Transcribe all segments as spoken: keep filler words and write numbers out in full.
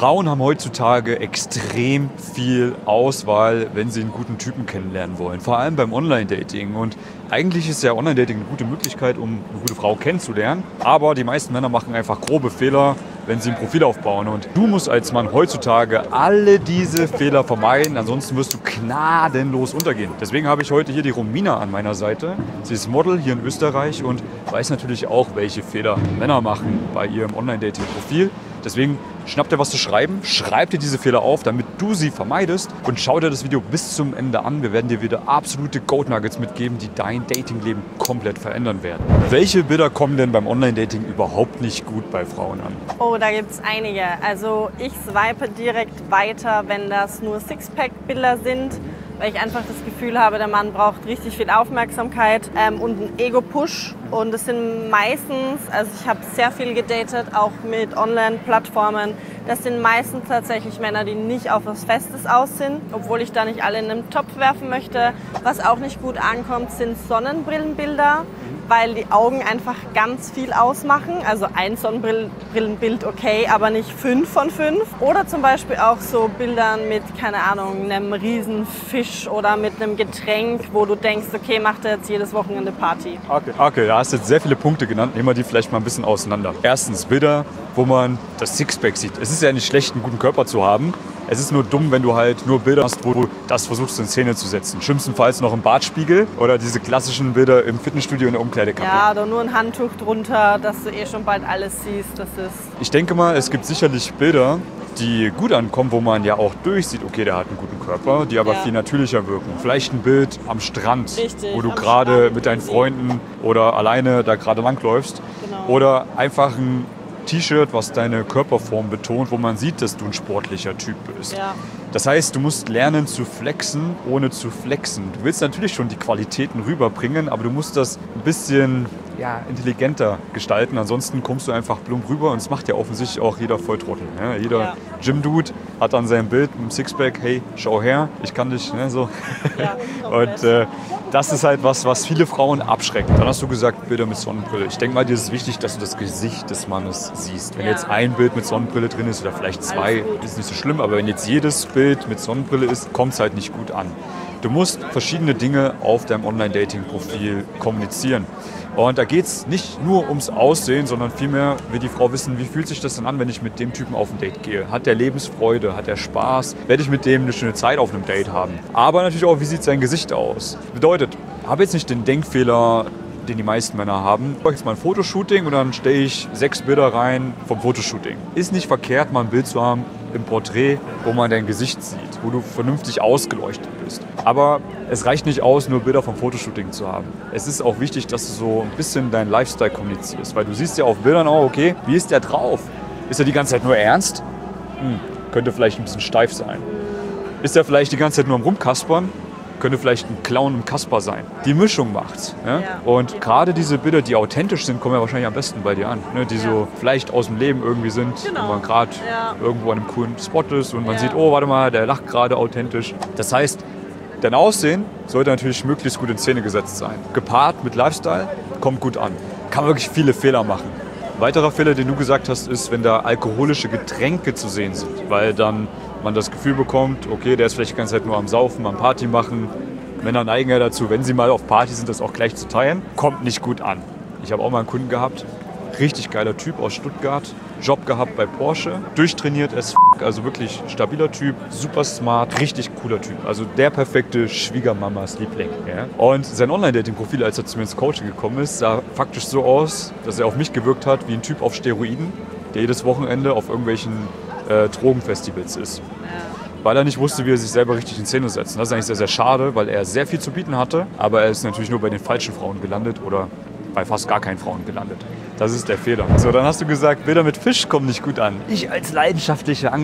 Frauen haben heutzutage extrem viel Auswahl, wenn sie einen guten Typen kennenlernen wollen. Vor allem beim Online-Dating. Und eigentlich ist ja Online-Dating eine gute Möglichkeit, um eine gute Frau kennenzulernen. Aber die meisten Männer machen einfach grobe Fehler, wenn sie ein Profil aufbauen. Und du musst als Mann heutzutage alle diese Fehler vermeiden, ansonsten wirst du gnadenlos untergehen. Deswegen habe ich heute hier die Romina an meiner Seite. Sie ist Model hier in Österreich und weiß natürlich auch, welche Fehler Männer machen bei ihrem Online-Dating-Profil. Deswegen schnapp dir was zu schreiben, schreib dir diese Fehler auf, damit du sie vermeidest und schau dir das Video bis zum Ende an. Wir werden dir wieder absolute Gold Nuggets mitgeben, die dein Datingleben komplett verändern werden. Welche Bilder kommen denn beim Online-Dating überhaupt nicht gut bei Frauen an? Oh, da gibt es einige. Also ich swipe direkt weiter, wenn das nur Sixpack-Bilder sind, weil ich einfach das Gefühl habe, der Mann braucht richtig viel Aufmerksamkeit ähm, und einen Ego-Push. Und es sind meistens, also ich habe sehr viel gedatet, auch mit Online-Plattformen, das sind meistens tatsächlich Männer, die nicht auf was Festes aus sind, obwohl ich da nicht alle in einen Topf werfen möchte. Was auch nicht gut ankommt, sind Sonnenbrillenbilder, weil die Augen einfach ganz viel ausmachen. Also ein Sonnenbrillenbild okay, aber nicht fünf von fünf. Oder zum Beispiel auch so Bildern mit, keine Ahnung, einem riesen Fisch oder mit einem Getränk, wo du denkst, okay, macht er jetzt jedes Wochenende Party. Okay, okay, da hast du jetzt sehr viele Punkte genannt. Nehmen wir die vielleicht mal ein bisschen auseinander. Erstens Bilder, wo man das Sixpack sieht. Es ist ja nicht schlecht, einen guten Körper zu haben. Es ist nur dumm, wenn du halt nur Bilder hast, wo du das versuchst in Szene zu setzen. Schlimmstenfalls noch im Bartspiegel oder diese klassischen Bilder im Fitnessstudio in der Umkleidekabine. Ja, oder nur ein Handtuch drunter, dass du eh schon bald alles siehst. Das ist ich denke mal, es gibt sicherlich Bilder, die gut ankommen, wo man ja auch durchsieht, okay, der hat einen guten Körper, die aber ja. viel natürlicher wirken. Vielleicht ein Bild am Strand, Richtig, wo du gerade mit deinen Freunden oder alleine da gerade langläufst. Genau. Oder einfach ein T-Shirt, was deine Körperform betont, wo man sieht, dass du ein sportlicher Typ bist. Ja. Das heißt, du musst lernen zu flexen, ohne zu flexen. Du willst natürlich schon die Qualitäten rüberbringen, aber du musst das ein bisschen ja, intelligenter gestalten. Ansonsten kommst du einfach plump rüber und das macht ja offensichtlich auch jeder Volltrottel. Ne? Jeder ja. Gym-Dude hat an seinem Bild mit dem Sixpack, hey, schau her, ich kann dich. Ne? So. Ja, und äh, das ist halt was, was viele Frauen abschreckt. Dann hast du gesagt, Bilder mit Sonnenbrille. Ich denke mal, dir ist es wichtig, dass du das Gesicht des Mannes siehst. Wenn ja. jetzt ein Bild mit Sonnenbrille drin ist oder vielleicht zwei, ist nicht so schlimm. Aber wenn jetzt jedes Bild mit Sonnenbrille ist, kommt es halt nicht gut an. Du musst verschiedene Dinge auf deinem Online-Dating-Profil kommunizieren. Und da geht es nicht nur ums Aussehen, sondern vielmehr will die Frau wissen, wie fühlt sich das denn an, wenn ich mit dem Typen auf ein Date gehe? Hat der Lebensfreude? Hat der Spaß? Werde ich mit dem eine schöne Zeit auf einem Date haben? Aber natürlich auch, wie sieht sein Gesicht aus? Bedeutet, habe jetzt nicht den Denkfehler, den die meisten Männer haben. Ich mache jetzt mal ein Fotoshooting und dann stelle ich sechs Bilder rein vom Fotoshooting. Ist nicht verkehrt, mal ein Bild zu haben im Porträt, wo man dein Gesicht sieht, wo du vernünftig ausgeleuchtet bist. Aber es reicht nicht aus, nur Bilder vom Fotoshooting zu haben. Es ist auch wichtig, dass du so ein bisschen deinen Lifestyle kommunizierst, weil du siehst ja auf Bildern auch, okay, wie ist der drauf? Ist er die ganze Zeit nur ernst? Hm, könnte vielleicht ein bisschen steif sein. Ist er vielleicht die ganze Zeit nur am Rumkaspern? Könnte vielleicht ein Clown und Kasper sein. Die Mischung macht's. Ja? Ja. Und gerade diese Bilder, die authentisch sind, kommen ja wahrscheinlich am besten bei dir an. Ne? Die ja. so vielleicht aus dem Leben irgendwie sind, genau. wo man gerade ja. irgendwo an einem coolen Spot ist und man ja. sieht, oh, warte mal, der lacht gerade authentisch. Das heißt, dein Aussehen sollte natürlich möglichst gut in Szene gesetzt sein. Gepaart mit Lifestyle, kommt gut an. Kann wirklich viele Fehler machen. Ein weiterer Fehler, den du gesagt hast, ist, wenn da alkoholische Getränke zu sehen sind, weil dann man das Gefühl bekommt, okay, der ist vielleicht die ganze Zeit nur am Saufen, am Party machen. Männer neigen ja dazu, wenn sie mal auf Party sind, das auch gleich zu teilen. Kommt nicht gut an. Ich habe auch mal einen Kunden gehabt, richtig geiler Typ aus Stuttgart, Job gehabt bei Porsche, durchtrainiert as f***, also wirklich stabiler Typ, super smart, richtig cooler Typ. Also der perfekte Schwiegermamas Liebling. Ja? Und sein Online-Dating-Profil, als er zu mir ins Coaching gekommen ist, sah faktisch so aus, dass er auf mich gewirkt hat wie ein Typ auf Steroiden, der jedes Wochenende auf irgendwelchen äh, Drogenfestivals ist. Ja. Weil er nicht wusste, wie er sich selber richtig in Szene setzt. Das ist eigentlich sehr, sehr schade, weil er sehr viel zu bieten hatte, aber er ist natürlich nur bei den falschen Frauen gelandet oder bei fast gar keinen Frauen gelandet. Das ist der Fehler. So, dann hast du gesagt, Bilder mit Fisch kommen nicht gut an. Ich als leidenschaftlicher Angler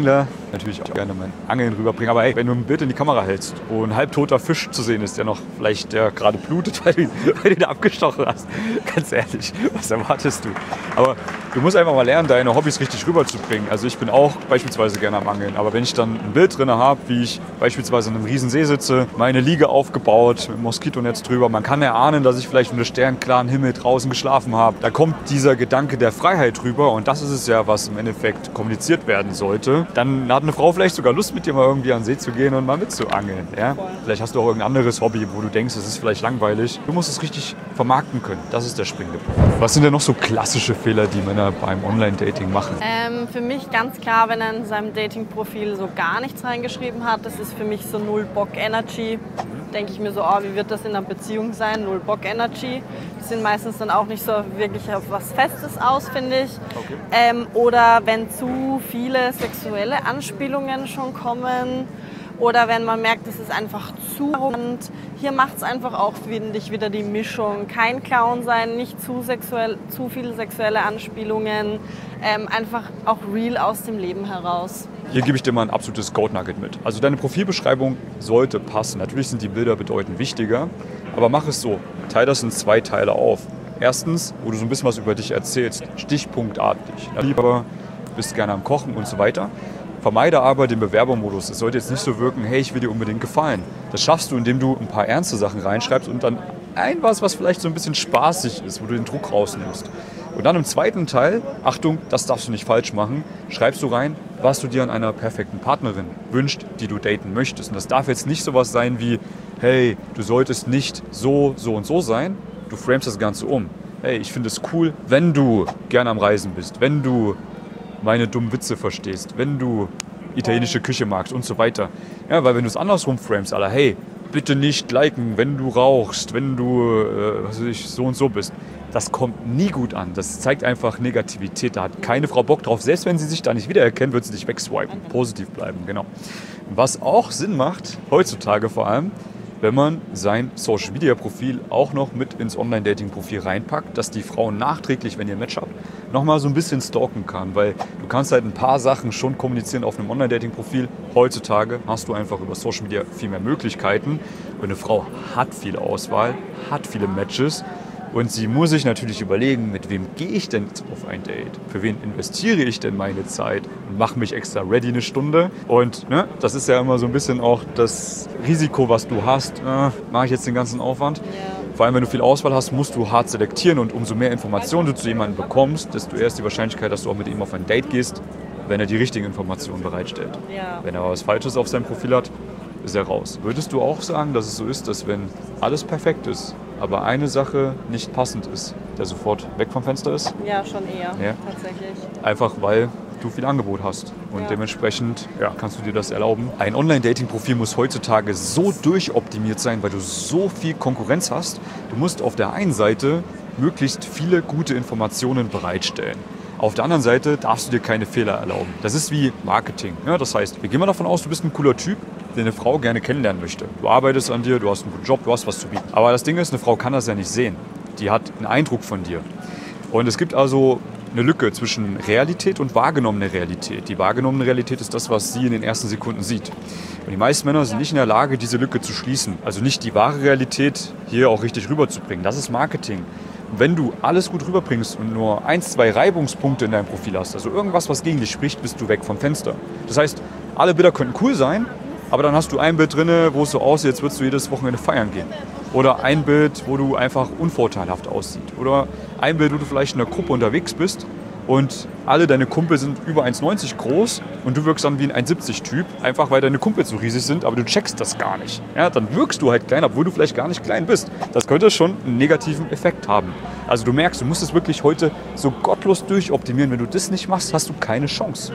natürlich auch gerne mein Angeln rüberbringen. Aber hey, wenn du ein Bild in die Kamera hältst, wo ein halbtoter Fisch zu sehen ist, der noch vielleicht der gerade blutet, weil du, weil du ihn abgestochen hast, ganz ehrlich, was erwartest du? Aber du musst einfach mal lernen, deine Hobbys richtig rüberzubringen. Also ich bin auch beispielsweise gerne am Angeln, aber wenn ich dann ein Bild drin habe, wie ich beispielsweise in einem riesen See sitze, meine Liege aufgebaut, mit einem Moskitonetz drüber, man kann erahnen, dass ich vielleicht unter sternklaren Himmel draußen geschlafen habe. Da kommt dieser Gedanke der Freiheit rüber und das ist es ja, was im Endeffekt kommuniziert werden sollte. Dann hat eine Frau vielleicht sogar Lust, mit dir mal irgendwie an den See zu gehen und mal mitzuangeln. Ja? Vielleicht hast du auch irgendein anderes Hobby, wo du denkst, es ist vielleicht langweilig. Du musst es richtig vermarkten können. Das ist der springende Punkt. Was sind denn noch so klassische Fehler, die Männer beim Online-Dating machen? Ähm, für mich ganz klar, wenn er in seinem Dating-Profil so gar nichts reingeschrieben hat, das ist für mich so null Bock-Energy. Denke ich mir so, oh, wie wird das in einer Beziehung sein? Null Bock-Energy. Die sind meistens dann auch nicht so wirklich auf was Festes aus, finde ich. Okay. Ähm, oder wenn zu viele sexuelle Anspielungen schon kommen. Oder wenn man merkt, es ist einfach zu. Und hier macht es einfach auch, finde ich, wieder die Mischung. Kein Clown sein, nicht zu, sexuell, zu viele sexuelle Anspielungen. Ähm, einfach auch real aus dem Leben heraus. Hier gebe ich dir mal ein absolutes Gold-Nugget mit. Also deine Profilbeschreibung sollte passen. Natürlich sind die Bilder bedeutend wichtiger, aber mach es so. Teil das in zwei Teile auf. Erstens, wo du so ein bisschen was über dich erzählst, stichpunktartig. Lieber bist gerne am Kochen und so weiter. Vermeide aber den Bewerbermodus. Es sollte jetzt nicht so wirken, hey, ich will dir unbedingt gefallen. Das schaffst du, indem du ein paar ernste Sachen reinschreibst und dann ein was, was vielleicht so ein bisschen spaßig ist, wo du den Druck rausnimmst. Und dann im zweiten Teil, Achtung, das darfst du nicht falsch machen, schreibst du rein, was du dir an einer perfekten Partnerin wünschst, die du daten möchtest. Und das darf jetzt nicht sowas sein wie, hey, du solltest nicht so, so und so sein. Du framest das Ganze um. Hey, ich finde es cool, wenn du gerne am Reisen bist, wenn du meine dummen Witze verstehst, wenn du italienische Küche magst und so weiter. Ja, weil wenn du es andersrum framest, aller, hey, bitte nicht liken, wenn du rauchst, wenn du äh, was weiß ich, so und so bist. Das kommt nie gut an. Das zeigt einfach Negativität. Da hat keine Frau Bock drauf. Selbst wenn sie sich da nicht wiedererkennt, wird sie dich wegswipen. Positiv bleiben, genau. Was auch Sinn macht, heutzutage vor allem, wenn man sein Social-Media-Profil auch noch mit ins Online-Dating-Profil reinpackt, dass die Frau nachträglich, wenn ihr ein Match habt, nochmal so ein bisschen stalken kann. Weil du kannst halt ein paar Sachen schon kommunizieren auf einem Online-Dating-Profil. Heutzutage hast du einfach über Social-Media viel mehr Möglichkeiten. Und eine Frau hat viel Auswahl, hat viele Matches. Und sie muss sich natürlich überlegen, mit wem gehe ich denn jetzt auf ein Date? Für wen investiere ich denn meine Zeit? Und mache mich extra ready eine Stunde. Und ne, das ist ja immer so ein bisschen auch das Risiko, was du hast. Äh, mache ich jetzt den ganzen Aufwand? Ja. Vor allem, wenn du viel Auswahl hast, musst du hart selektieren. Und umso mehr Informationen du zu jemandem bekommst, desto eher ist die Wahrscheinlichkeit, dass du auch mit ihm auf ein Date gehst, wenn er die richtigen Informationen bereitstellt. Ja. Wenn er was Falsches auf seinem Profil hat, ist er raus. Würdest du auch sagen, dass es so ist, dass wenn alles perfekt ist, aber eine Sache nicht passend ist, der sofort weg vom Fenster ist? Ja, schon eher, ja. Tatsächlich. Einfach weil du viel Angebot hast und ja. dementsprechend ja, kannst du dir das erlauben. Ein Online-Dating-Profil muss heutzutage so durchoptimiert sein, weil du so viel Konkurrenz hast. Du musst auf der einen Seite möglichst viele gute Informationen bereitstellen. Auf der anderen Seite darfst du dir keine Fehler erlauben. Das ist wie Marketing. Ja, das heißt, wir gehen mal davon aus, du bist ein cooler Typ, den eine Frau gerne kennenlernen möchte. Du arbeitest an dir, du hast einen guten Job, du hast was zu bieten. Aber das Ding ist, eine Frau kann das ja nicht sehen. Die hat einen Eindruck von dir. Und es gibt also eine Lücke zwischen Realität und wahrgenommene Realität. Die wahrgenommene Realität ist das, was sie in den ersten Sekunden sieht. Und die meisten Männer sind nicht in der Lage, diese Lücke zu schließen. Also nicht die wahre Realität hier auch richtig rüberzubringen. Das ist Marketing. Wenn du alles gut rüberbringst und nur ein, zwei Reibungspunkte in deinem Profil hast, also irgendwas, was gegen dich spricht, bist du weg vom Fenster. Das heißt, alle Bilder könnten cool sein, aber dann hast du ein Bild drin, wo es so aussieht, als würdest du jedes Wochenende feiern gehen. Oder ein Bild, wo du einfach unvorteilhaft aussiehst. Oder ein Bild, wo du vielleicht in einer Gruppe unterwegs bist und alle deine Kumpel sind über eins neunzig groß und du wirkst dann wie ein eins siebzig Typ, einfach weil deine Kumpel so riesig sind, aber du checkst das gar nicht. Ja, dann wirkst du halt klein, obwohl du vielleicht gar nicht klein bist. Das könnte schon einen negativen Effekt haben. Also du merkst, du musst es wirklich heute so gottlos durchoptimieren. Wenn du das nicht machst, hast du keine Chance.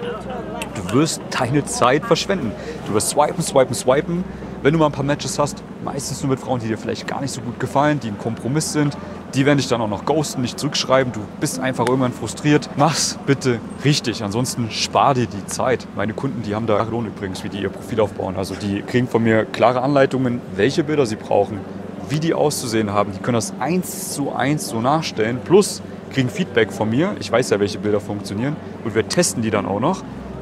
Du wirst deine Zeit verschwenden. Du wirst swipen, swipen, swipen. Wenn du mal ein paar Matches hast, meistens nur mit Frauen, die dir vielleicht gar nicht so gut gefallen, die ein Kompromiss sind, die werden dich dann auch noch ghosten, nicht zurückschreiben. Du bist einfach irgendwann frustriert. Mach's bitte richtig, ansonsten spar dir die Zeit. Meine Kunden, die haben da Lohn übrigens, wie die ihr Profil aufbauen. Also die kriegen von mir klare Anleitungen, welche Bilder sie brauchen, wie die auszusehen haben. Die können das eins zu eins so nachstellen, plus kriegen Feedback von mir. Ich weiß ja, welche Bilder funktionieren und wir testen die dann auch noch.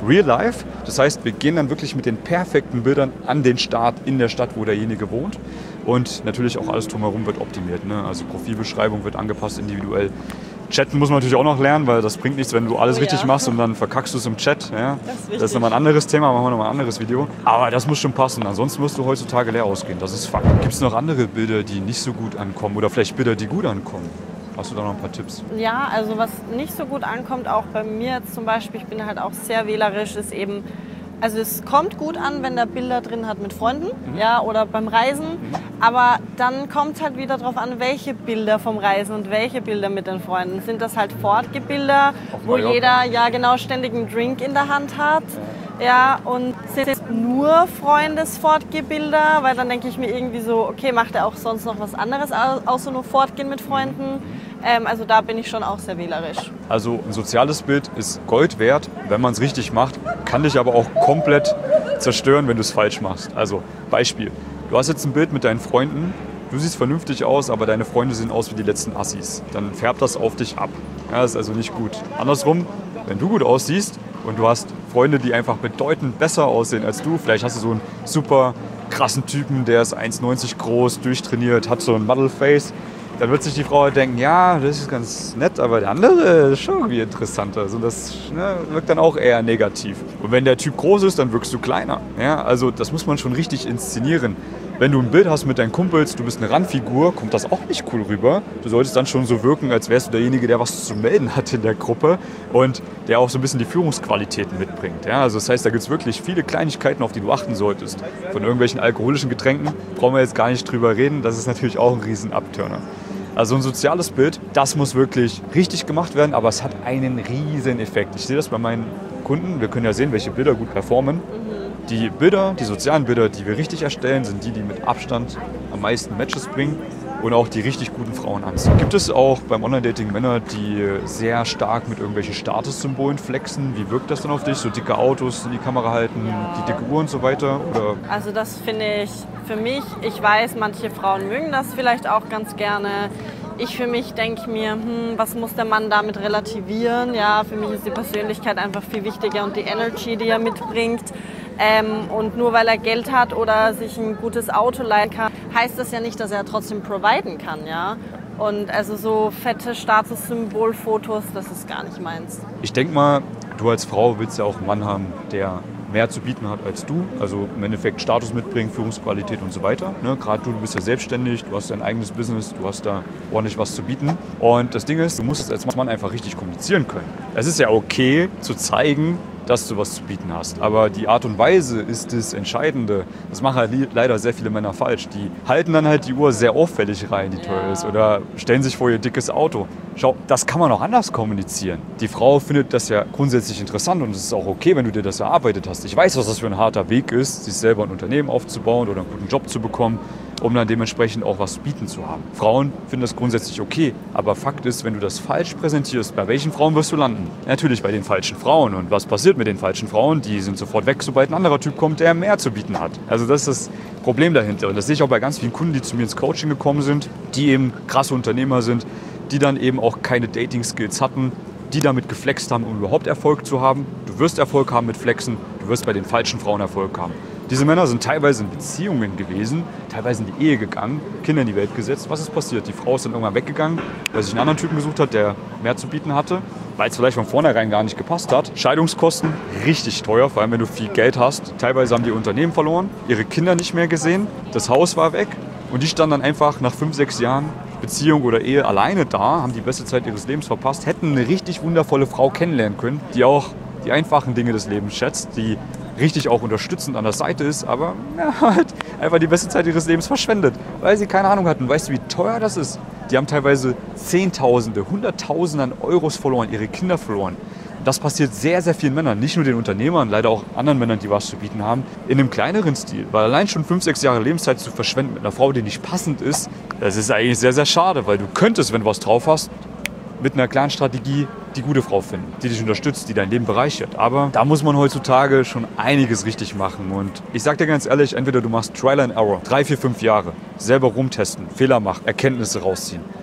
real life. Das heißt, wir gehen dann wirklich mit den perfekten Bildern an den Start in der Stadt, wo derjenige wohnt. Und natürlich auch alles drumherum wird optimiert. Ne? Also Profilbeschreibung wird angepasst individuell. Chatten muss man natürlich auch noch lernen, weil das bringt nichts, wenn du alles oh, richtig ja. machst und dann verkackst du es im Chat. Ja? Das ist, das ist nochmal ein anderes Thema, machen wir nochmal ein anderes Video. Aber das muss schon passen, ansonsten wirst du heutzutage leer ausgehen. Das ist Fakt. Gibt es noch andere Bilder, die nicht so gut ankommen oder vielleicht Bilder, die gut ankommen? Hast du da noch ein paar Tipps? Ja, also was nicht so gut ankommt, auch bei mir jetzt zum Beispiel, ich bin halt auch sehr wählerisch, ist eben, also es kommt gut an, wenn der Bilder drin hat mit Freunden, mhm. ja, oder beim Reisen, mhm. aber dann kommt es halt wieder darauf an, welche Bilder vom Reisen und welche Bilder mit den Freunden. Sind das halt Fortgebilder, wo jeder ja genau ständig einen Drink in der Hand hat? Ja. Ja, und sind es nur Freundesfortgebilder, weil dann denke ich mir irgendwie so, okay, macht er auch sonst noch was anderes, außer nur Fortgehen mit Freunden? Ähm, also da bin ich schon auch sehr wählerisch. Also ein soziales Bild ist Gold wert, wenn man es richtig macht, kann dich aber auch komplett zerstören, wenn du es falsch machst. Also Beispiel, du hast jetzt ein Bild mit deinen Freunden, du siehst vernünftig aus, aber deine Freunde sehen aus wie die letzten Assis. Dann färbt das auf dich ab. Ja, das ist also nicht gut. Andersrum, wenn du gut aussiehst und du hast Freunde, die einfach bedeutend besser aussehen als du, vielleicht hast du so einen super krassen Typen, der ist eins neunzig groß, durchtrainiert, hat so ein Model-Face, dann wird sich die Frau denken, ja, das ist ganz nett, aber der andere ist schon irgendwie interessanter. Also das ne, wirkt dann auch eher negativ. Und wenn der Typ groß ist, dann wirkst du kleiner. Ja, also das muss man schon richtig inszenieren. Wenn du ein Bild hast mit deinen Kumpels, du bist eine Randfigur, kommt das auch nicht cool rüber. Du solltest dann schon so wirken, als wärst du derjenige, der was zu melden hat in der Gruppe und der auch so ein bisschen die Führungsqualitäten mitbringt. Ja, also das heißt, da gibt es wirklich viele Kleinigkeiten, auf die du achten solltest. Von irgendwelchen alkoholischen Getränken brauchen wir jetzt gar nicht drüber reden. Das ist natürlich auch ein riesen Abturner. Also ein soziales Bild, das muss wirklich richtig gemacht werden, aber es hat einen riesen Effekt. Ich sehe das bei meinen Kunden, wir können ja sehen, welche Bilder gut performen. Die Bilder, die sozialen Bilder, die wir richtig erstellen, sind die, die mit Abstand am meisten Matches bringen und auch die richtig guten Frauen anziehen. Gibt es auch beim Online-Dating Männer, die sehr stark mit irgendwelchen Statussymbolen flexen? Wie wirkt das dann auf dich? So dicke Autos in die Kamera halten, ja. die dicke Uhr und so weiter? Oder? Also das finde ich für mich, ich weiß, manche Frauen mögen das vielleicht auch ganz gerne. Ich für mich denke mir, hm, was muss der Mann damit relativieren? Ja, für mich ist die Persönlichkeit einfach viel wichtiger und die Energy, die er mitbringt. Ähm, und nur weil er Geld hat oder sich ein gutes Auto leihen kann, heißt das ja nicht, dass er trotzdem providen kann, ja. Und also so fette Statussymbolfotos, das ist gar nicht meins. Ich denke mal, du als Frau willst ja auch einen Mann haben, der mehr zu bieten hat als du, also im Endeffekt Status mitbringen, Führungsqualität und so weiter. Ne? Gerade du, du bist ja selbstständig, du hast dein eigenes Business, du hast da ordentlich was zu bieten. Und das Ding ist, du musst es als Mann einfach richtig kommunizieren können. Es ist ja okay zu zeigen, dass du was zu bieten hast. Aber die Art und Weise ist das Entscheidende. Das machen halt leider sehr viele Männer falsch. Die halten dann halt die Uhr sehr auffällig rein, die teuer ist, oder stellen sich vor ihr dickes Auto. Schau, das kann man auch anders kommunizieren. Die Frau findet das ja grundsätzlich interessant und es ist auch okay, wenn du dir das erarbeitet hast. Ich weiß, was das für ein harter Weg ist, sich selber ein Unternehmen aufzubauen oder einen guten Job zu bekommen, um dann dementsprechend auch was zu bieten zu haben. Frauen finden das grundsätzlich okay, aber Fakt ist, wenn du das falsch präsentierst, bei welchen Frauen wirst du landen? Natürlich bei den falschen Frauen. Und was passiert mit den falschen Frauen? Die sind sofort weg, sobald ein anderer Typ kommt, der mehr zu bieten hat. Also das ist das Problem dahinter. Und das sehe ich auch bei ganz vielen Kunden, die zu mir ins Coaching gekommen sind, die eben krasse Unternehmer sind, die dann eben auch keine Dating-Skills hatten, die damit geflext haben, um überhaupt Erfolg zu haben. Du wirst Erfolg haben mit Flexen, du wirst bei den falschen Frauen Erfolg haben. Diese Männer sind teilweise in Beziehungen gewesen, teilweise in die Ehe gegangen, Kinder in die Welt gesetzt. Was ist passiert? Die Frau ist dann irgendwann weggegangen, weil sich einen anderen Typen gesucht hat, der mehr zu bieten hatte, weil es vielleicht von vornherein gar nicht gepasst hat. Scheidungskosten, richtig teuer, vor allem wenn du viel Geld hast. Teilweise haben die Unternehmen verloren, ihre Kinder nicht mehr gesehen, das Haus war weg und die standen dann einfach nach fünf, sechs Jahren Beziehung oder Ehe alleine da, haben die beste Zeit ihres Lebens verpasst, hätten eine richtig wundervolle Frau kennenlernen können, die auch die einfachen Dinge des Lebens schätzt, die richtig auch unterstützend an der Seite ist, aber ja, halt einfach die beste Zeit ihres Lebens verschwendet, weil sie keine Ahnung hatten. Weißt du, wie teuer das ist? Die haben teilweise Zehntausende, Hunderttausende an Euros verloren, ihre Kinder verloren. Das passiert sehr, sehr vielen Männern, nicht nur den Unternehmern, leider auch anderen Männern, die was zu bieten haben, in einem kleineren Stil. Weil allein schon fünf, sechs Jahre Lebenszeit zu verschwenden mit einer Frau, die nicht passend ist, das ist eigentlich sehr, sehr schade, weil du könntest, wenn du was drauf hast, mit einer klaren Strategie die gute Frau finden, die dich unterstützt, die dein Leben bereichert. Aber da muss man heutzutage schon einiges richtig machen. Und ich sag dir ganz ehrlich, entweder du machst Trial and Error, drei, vier, fünf Jahre, selber rumtesten, Fehler machen, Erkenntnisse rausziehen.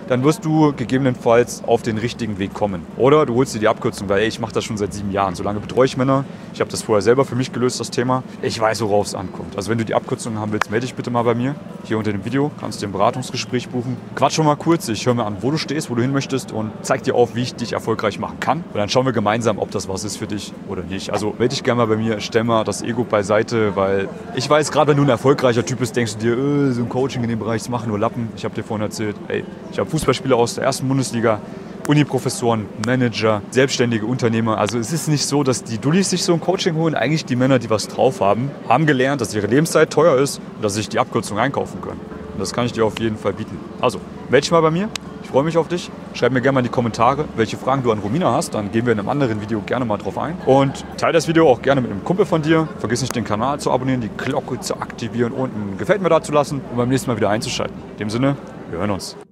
dann wirst du gegebenenfalls auf den richtigen Weg kommen. Oder du holst dir die Abkürzung, weil ey, ich mache das schon seit sieben Jahren. So lange betreue ich Männer. Ich habe das vorher selber für mich gelöst, das Thema. Ich weiß, worauf es ankommt. Also wenn du die Abkürzung haben willst, melde dich bitte mal bei mir. Hier unter dem Video kannst du ein Beratungsgespräch buchen. Quatsch schon mal kurz. Ich höre mir an, wo du stehst, wo du hin möchtest und zeig dir auf, wie ich dich erfolgreich machen kann. Und dann schauen wir gemeinsam, ob das was ist für dich oder nicht. Also melde dich gerne mal bei mir, stell mal das Ego beiseite, weil ich weiß, gerade wenn du ein erfolgreicher Typ bist, denkst du dir, äh, so ein Coaching in dem Bereich, das machen nur Lappen. Ich habe dir vorhin erzählt, ey, ich habe Fußballspieler aus der ersten Bundesliga, Uniprofessoren, Manager, selbstständige Unternehmer. Also es ist nicht so, dass die Dullis sich so ein Coaching holen. Eigentlich die Männer, die was drauf haben, haben gelernt, dass ihre Lebenszeit teuer ist und dass sie sich die Abkürzung einkaufen können. Und das kann ich dir auf jeden Fall bieten. Also, melde dich mal bei mir. Ich freue mich auf dich. Schreib mir gerne mal in die Kommentare, welche Fragen du an Romina hast. Dann gehen wir in einem anderen Video gerne mal drauf ein. Und teile das Video auch gerne mit einem Kumpel von dir. Vergiss nicht, den Kanal zu abonnieren, die Glocke zu aktivieren und ein Gefällt mir da zu lassen, um beim nächsten Mal wieder einzuschalten. In dem Sinne, wir hören uns.